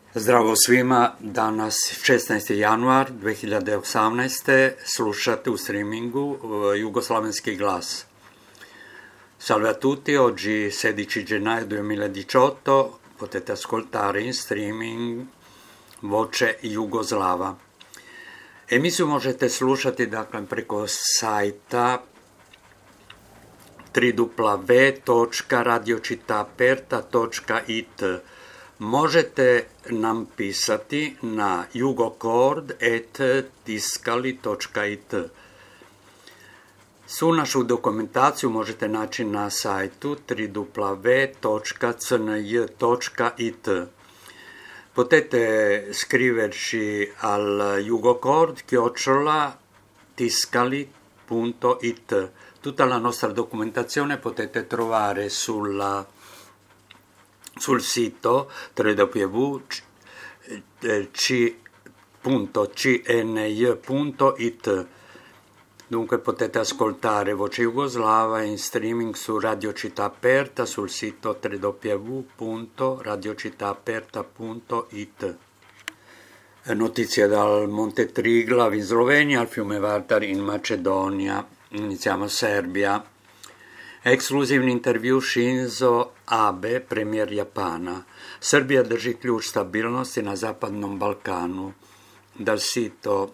Zdravo svima, danas 16. januar 2018. Slušate u streamingu Jugoslavenski glas. Salve a tutti, oggi 16 gennaio 2018 potete ascoltare in streaming Voce Jugoslava. Emisiju možete slušati dakle preko sajta www.radiocitaperta.it. Možete nam pisati na jugokord@tiskali.it. Svu našu dokumentaciju možete naći na sajtu www.cnj.it. Potete scriverci al jugokord@tiskali.it. Tutta la nostra documentazione potete trovare sul sito www.cny.it. Dunque potete ascoltare Voce Jugoslava in streaming su Radio Città Aperta sul sito www.radiocittaaperta.it. Notizie dal Monte Triglav in Slovenia al fiume Vardar in Macedonia. Iniziamo Serbia. Ekskluzivni intervju Shinzo Abe, premijer Japana. Srbija drži ključ stabilnosti na Zapadnom Balkanu. Dal sito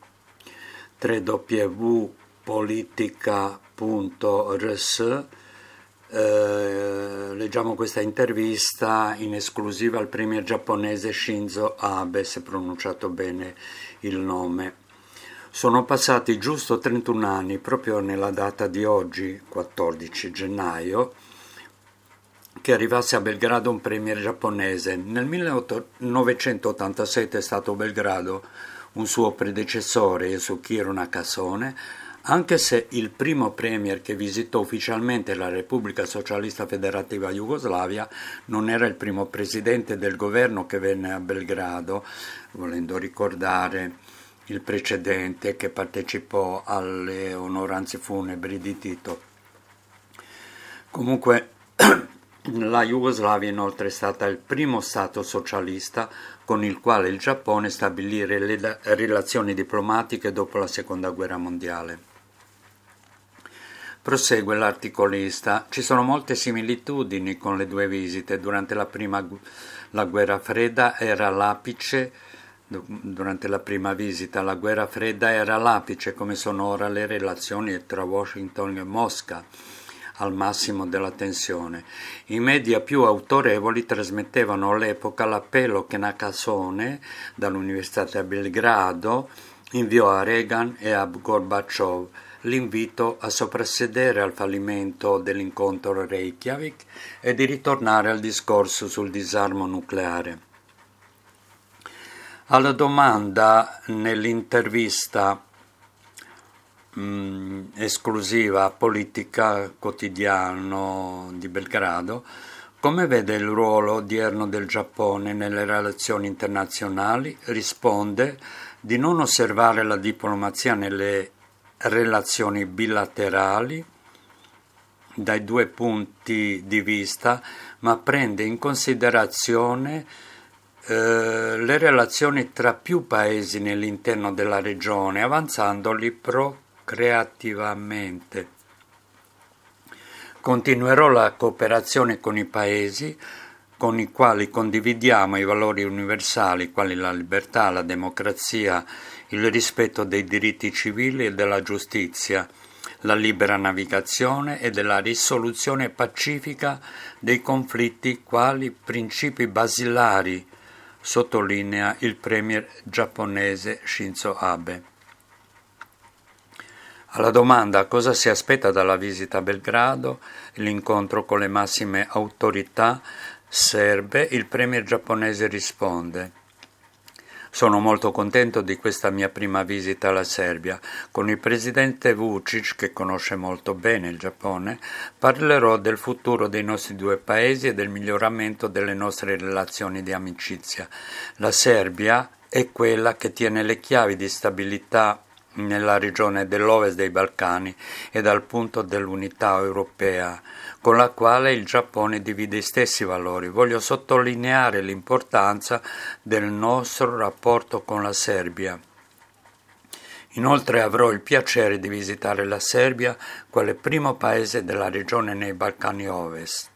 www.politica.rs leggiamo questa intervista in esclusiva al premier giapponese Shinzo Abe, se pronunciato bene il nome. Sono passati giusto 31 anni, proprio nella data di oggi, 14 gennaio, che arrivasse a Belgrado un premier giapponese. Nel 1987 è stato Belgrado un suo predecessore, Yasuhiro Nakasone, anche se il primo premier che visitò ufficialmente la Repubblica Socialista Federativa Jugoslavia non era il primo presidente del governo che venne a Belgrado, volendo ricordare il precedente che partecipò alle onoranze funebri di Tito. Comunque la Jugoslavia inoltre è stata il primo stato socialista con il quale il Giappone stabilì le relazioni diplomatiche dopo la seconda guerra mondiale. Prosegue l'articolista. Ci sono molte similitudini con le due visite. Durante la guerra fredda era l'apice. Durante la prima visita la guerra fredda era l'apice, come sono ora le relazioni tra Washington e Mosca, al massimo della tensione. I media più autorevoli trasmettevano all'epoca l'appello che Nakasone, dall'Università di Belgrado, inviò a Reagan e a Gorbaciov, l'invito a soprassedere al fallimento dell'incontro Reykjavik e di ritornare al discorso sul disarmo nucleare. Alla domanda nell'intervista esclusiva a Politica Quotidiano di Belgrado, come vede il ruolo odierno del Giappone nelle relazioni internazionali, risponde di non osservare la diplomazia nelle relazioni bilaterali dai due punti di vista, ma prende in considerazione le relazioni tra più paesi nell'interno della regione, avanzandoli procreativamente. Continuerò la cooperazione con i paesi con i quali condividiamo i valori universali quali la libertà, la democrazia, il rispetto dei diritti civili e della giustizia, la libera navigazione e della risoluzione pacifica dei conflitti quali principi basilari, sottolinea il premier giapponese Shinzo Abe. Alla domanda cosa si aspetta dalla visita a Belgrado, l'incontro con le massime autorità serbe, il premier giapponese risponde: sono molto contento di questa mia prima visita alla Serbia. Con il presidente Vučić, che conosce molto bene il Giappone, parlerò del futuro dei nostri due paesi e del miglioramento delle nostre relazioni di amicizia. La Serbia è quella che tiene le chiavi di stabilità nella regione dell'Ovest dei Balcani e dal punto dell'unità europea, con la quale il Giappone divide i stessi valori. Voglio sottolineare l'importanza del nostro rapporto con la Serbia. Inoltre avrò il piacere di visitare la Serbia, quale primo paese della regione nei Balcani Ovest.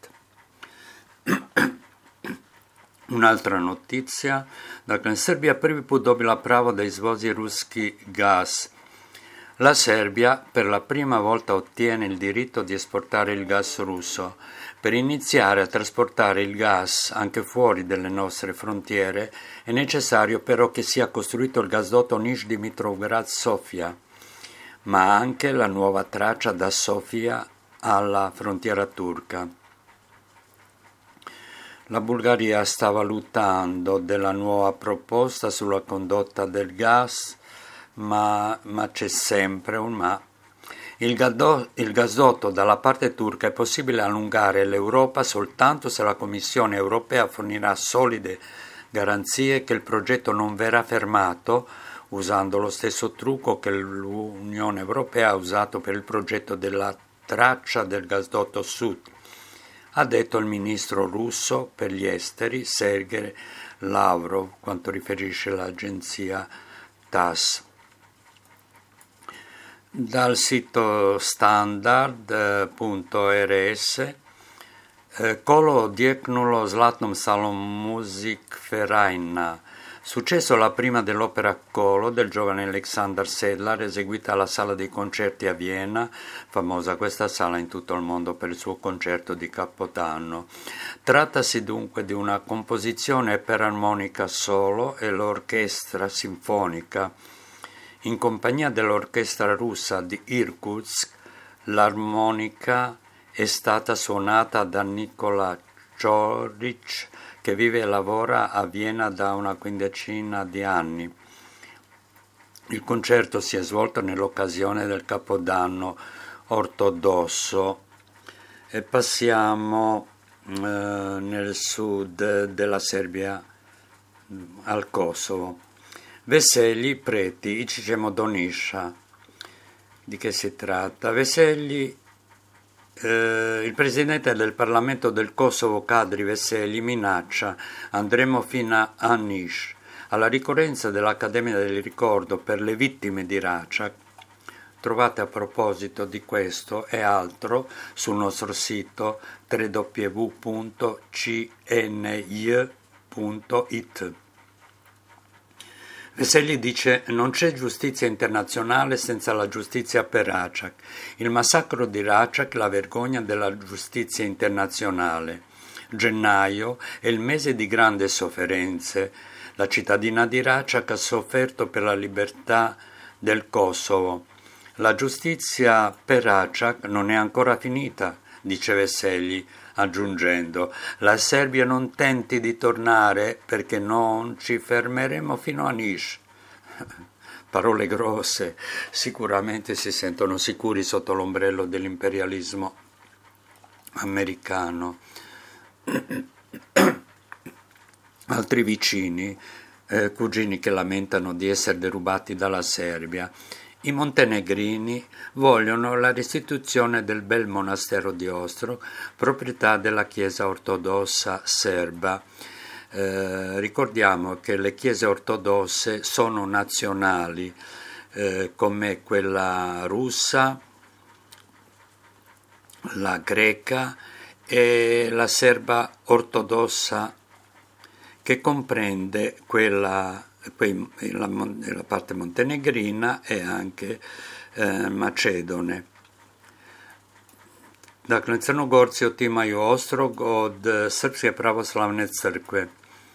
Un'altra notizia, dakle, Srbija prvi put dobila pravo da izvozi ruski gas. La Serbia per la prima volta ottiene il diritto di esportare il gas russo. Per iniziare a trasportare il gas anche fuori delle nostre frontiere è necessario però che sia costruito il gasdotto Niš-Dimitrovgrad-Sofia, ma anche la nuova traccia da Sofia alla frontiera turca. La Bulgaria sta valutando della nuova proposta sulla condotta del gas, ma c'è sempre un ma. Il gasdotto dalla parte turca è possibile allungare l'Europa soltanto se la Commissione europea fornirà solide garanzie che il progetto non verrà fermato, usando lo stesso trucco che l'Unione Europea ha usato per il progetto della traccia del gasdotto sud, ha detto il ministro russo per gli esteri Sergei Lavrov, quanto riferisce l'agenzia TASS. Dal sito standard.rs Kolo odjeknulo Zlatnom salom Muzik Ferajna. Successo la prima dell'opera Kolo del giovane Alexander Sedlar, eseguita alla Sala dei Concerti a Vienna, famosa questa sala in tutto il mondo per il suo concerto di Capodanno. Trattasi dunque di una composizione per armonica solo e l'orchestra sinfonica. In compagnia dell'orchestra russa di Irkutsk, l'armonica è stata suonata da Nikola Choric, che vive e lavora a Vienna da una quindicina di anni. Il concerto si è svolto nell'occasione del Capodanno ortodosso. E passiamo nel sud della Serbia al Kosovo. Veseli, preti, Ičićemo do Niša. Di che si tratta? Veseli, il presidente del Parlamento del Kosovo, Kadri Veseli, minaccia: andremo fino a Niš. Alla ricorrenza dell'Accademia del Ricordo per le vittime di Račak. Trovate a proposito di questo e altro sul nostro sito www.cny.it. Veseli dice: non c'è giustizia internazionale senza la giustizia per Račak. Il massacro di Račak, la vergogna della giustizia internazionale. Gennaio è il mese di grandi sofferenze. La cittadina di Račak ha sofferto per la libertà del Kosovo. La giustizia per Račak non è ancora finita, dice Veseli, aggiungendo: la Serbia non tenti di tornare perché non ci fermeremo fino a Niš. Parole grosse, sicuramente si sentono sicuri sotto l'ombrello dell'imperialismo americano. Altri vicini, cugini che lamentano di essere derubati dalla Serbia. I montenegrini vogliono la restituzione del bel monastero di Ostrog, proprietà della Chiesa ortodossa serba. Ricordiamo che le chiese ortodosse sono nazionali, come quella russa, la greca e la serba ortodossa, che comprende la parte montenegrina e anche macedone. Dakle, Crnogorci otimaju Ostrog od Srpske pravoslavne crkve.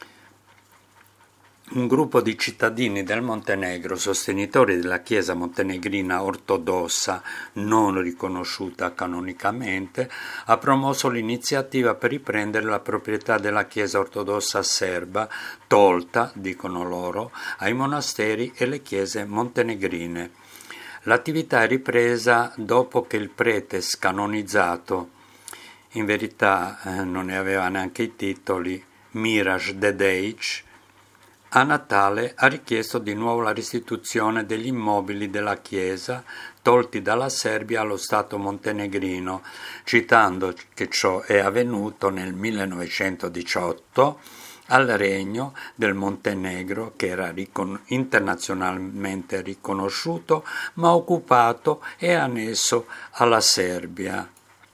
Un gruppo di cittadini del Montenegro, sostenitori della Chiesa montenegrina ortodossa non riconosciuta canonicamente, ha promosso l'iniziativa per riprendere la proprietà della Chiesa ortodossa serba, tolta, dicono loro, ai monasteri e le chiese montenegrine. L'attività è ripresa dopo che il prete scanonizzato, in verità non ne aveva neanche i titoli, Miraž Dedejić, a Natale ha richiesto di nuovo la restituzione degli immobili della Chiesa tolti dalla Serbia allo Stato montenegrino, citando che ciò è avvenuto nel 1918 al Regno del Montenegro, che era internazionalmente riconosciuto, ma occupato e annesso alla Serbia.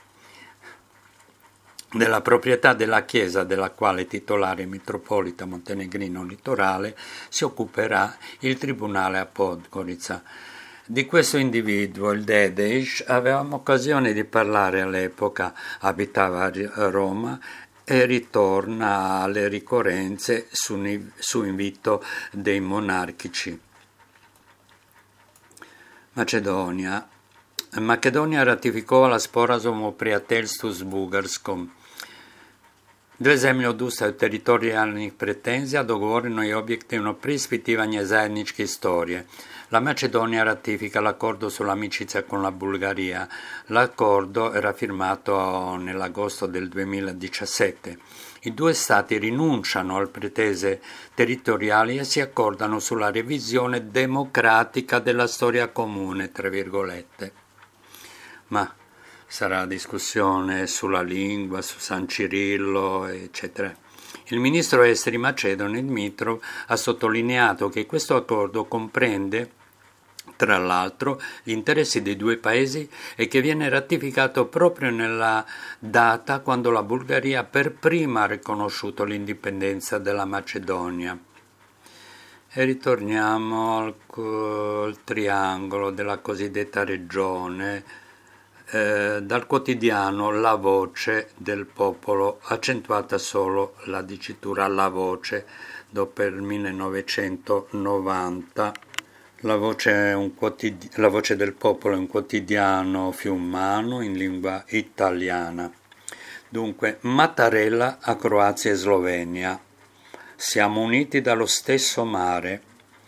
Della proprietà della Chiesa, della quale titolare mitropolita montenegrino litorale, si occuperà il tribunale a Podgorica. Di questo individuo, il Dedeic, avevamo occasione di parlare all'epoca, abitava a Roma e ritorna alle ricorrenze su invito dei monarchici. Macedonia ratificova la Sporazum o prijateljstvu s Bugarskom. Dve zemlje odustaju od teritorijalnih pretenzija, dogovoreno je objektivno preispitivanje zajedničke istorije. La Macedonia ratifica l'accordo sull'amicizia con la Bulgaria. L'accordo era firmato nell'agosto del 2017. I due stati rinunciano alle pretese territoriali e si accordano sulla revisione democratica della storia comune, tra virgolette. Ma sarà discussione sulla lingua, su San Cirillo, eccetera. Il ministro esteri macedone Dmitrov ha sottolineato che questo accordo comprende, tra l'altro, gli interessi dei due paesi e che viene ratificato proprio nella data quando la Bulgaria per prima ha riconosciuto l'indipendenza della Macedonia. E ritorniamo al triangolo della cosiddetta regione. Dal quotidiano La Voce del Popolo, accentuata solo la dicitura La Voce dopo il 1990. La Voce del Popolo è un quotidiano fiumano in lingua italiana. Dunque, Mattarella a Croazia e Slovenia. Siamo uniti dallo stesso mare.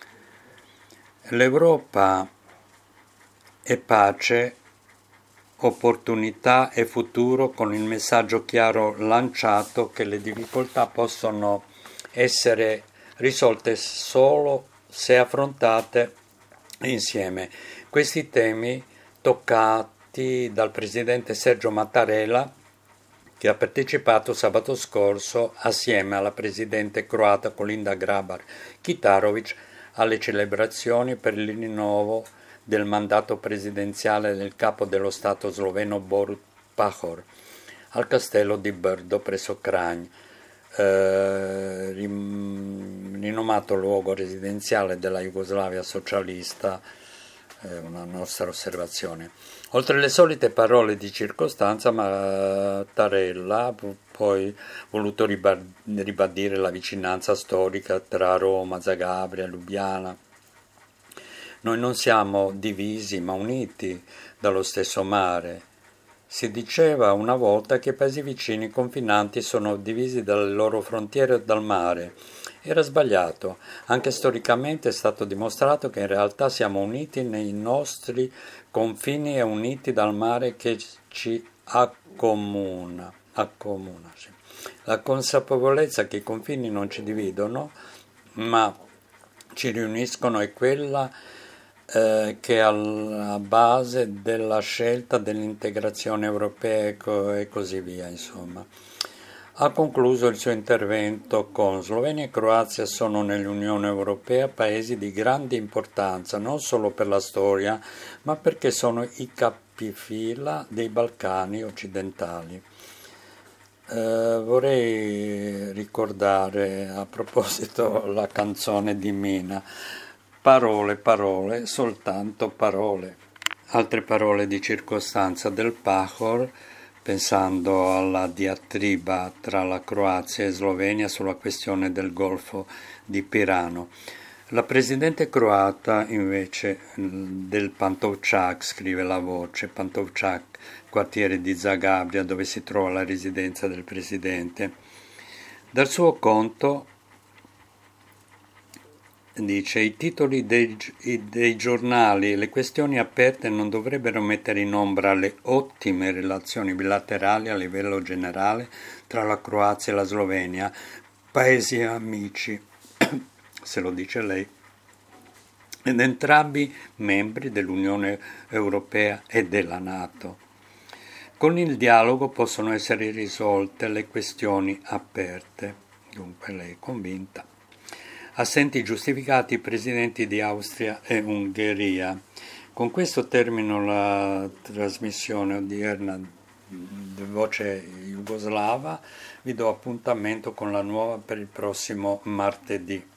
L'Europa è pace, opportunità e futuro, con il messaggio chiaro lanciato che le difficoltà possono essere risolte solo se affrontate insieme. Questi temi toccati dal presidente Sergio Mattarella, che ha partecipato sabato scorso assieme alla presidente croata Kolinda Grabar-Kitarović alle celebrazioni per il rinnovo del mandato presidenziale del capo dello Stato sloveno Borut Pahor al castello di Brdo presso Kranj, rinomato luogo residenziale della Jugoslavia socialista, una nostra osservazione. Oltre le solite parole di circostanza, Mattarella ha poi voluto ribadire la vicinanza storica tra Roma, Zagabria e Lubiana. Noi non siamo divisi ma uniti dallo stesso mare. Si diceva una volta che i paesi vicini confinanti sono divisi dalle loro frontiere o dal mare. Era sbagliato. Anche storicamente è stato dimostrato che in realtà siamo uniti nei nostri confini e uniti dal mare che ci accomuna. Sì. La consapevolezza che i confini non ci dividono ma ci riuniscono è quella che è alla base della scelta dell'integrazione europea e così via, insomma. Ha concluso il suo intervento con: Slovenia e Croazia sono nell'Unione Europea paesi di grande importanza, non solo per la storia, ma perché sono i capifila dei Balcani occidentali. Vorrei ricordare a proposito la canzone di Mina. Parole, parole, soltanto parole. Altre parole di circostanza del Pahor, pensando alla diatriba tra la Croazia e Slovenia sulla questione del Golfo di Pirano. La presidente croata, invece, del Pantovčak, scrive La Voce, Pantovčak, quartiere di Zagabria, dove si trova la residenza del presidente. Dal suo conto dice: i titoli dei giornali e le questioni aperte non dovrebbero mettere in ombra le ottime relazioni bilaterali a livello generale tra la Croazia e la Slovenia, paesi amici. se lo dice lei, ed entrambi membri dell'Unione Europea e della NATO. Con il dialogo possono essere risolte le questioni aperte. Dunque lei è convinta. Assenti giustificati i presidenti di Austria e Ungheria. Con questo termino la trasmissione odierna di Voce Jugoslava. Vi do appuntamento con la nuova per il prossimo martedì.